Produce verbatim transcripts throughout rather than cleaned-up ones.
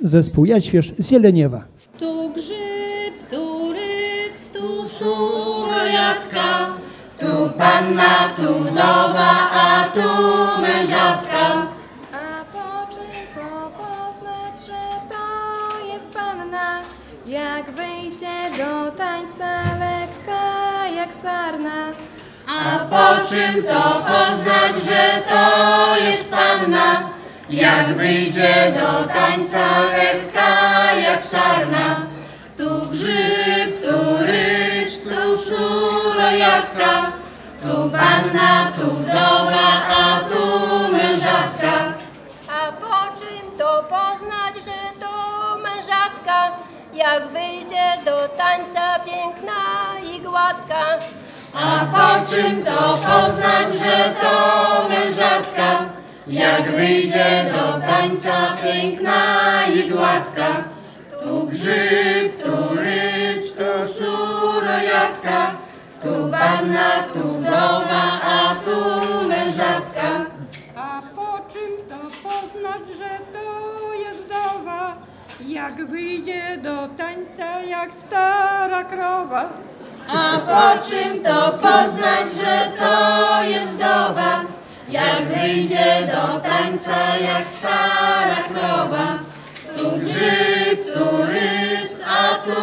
zespół Jaświerz z Jeleniewa. Tu grzyb, tu ryc, tu surojatka, tu panna, tu wdowa, a tu mężatka. A po czym to poznać, że to jest panna, jak wyjdzie do tańca lekka jak sarna. A po czym to poznać, że to jest panna, jak wyjdzie do tańca lekka jak sarna. Tu grzyb, tu ryż, tu surojatka, tu panna, tu wdowa, a tu mężatka. A po czym to poznać, że to mężatka, jak wyjdzie do tańca piękna i gładka. A po czym to poznać, że to mężatka, jak wyjdzie do tańca piękna i gładka. Tu grzyb, tu ryc, tu surojatka, tu panna, tu wdowa, a tu mężatka. A po czym to poznać, że to jest wdowa, jak wyjdzie do tańca jak stara krowa. A po czym to poznać, że to jest wdowa, jak wyjdzie do tańca jak stara krowa. Tu grzyb, tu rys, a tu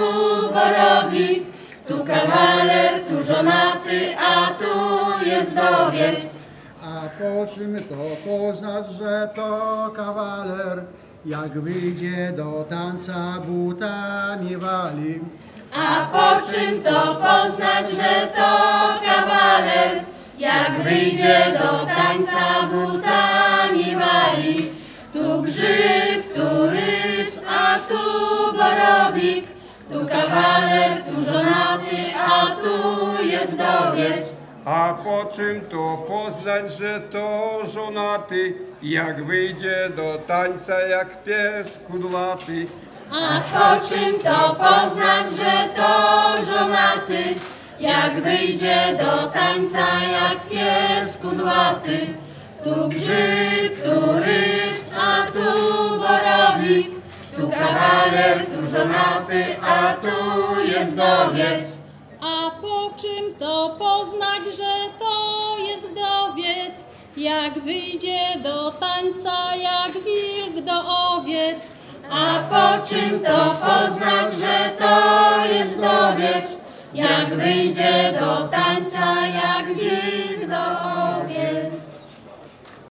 borowik, tu kawaler, tu żonaty, a tu jest wdowiec. A po czym to poznać, że to kawaler, jak wyjdzie do tańca butami wali. A po czym to poznać, że to kawaler, jak wyjdzie do tańca butami wali. Tu grzyb, tu rys, a tu borowik, tu kawaler, tu żonaty, a tu jest wdowiec. A po czym to poznać, że to żonaty, jak wyjdzie do tańca jak pies kudłaty. A po czym to poznać, że to żonaty, jak wyjdzie do tańca jak pies kudłaty. Tu grzyb, tu rys, a tu borowik, tu kawaler, tu żonaty, a tu jest wdowiec. A po czym to poznać, że to jest wdowiec, jak wyjdzie do tańca jak wilk do owiec. A po czym to poznać, że to jest wdowiec, jak wyjdzie do tańca jak wilk do owiec.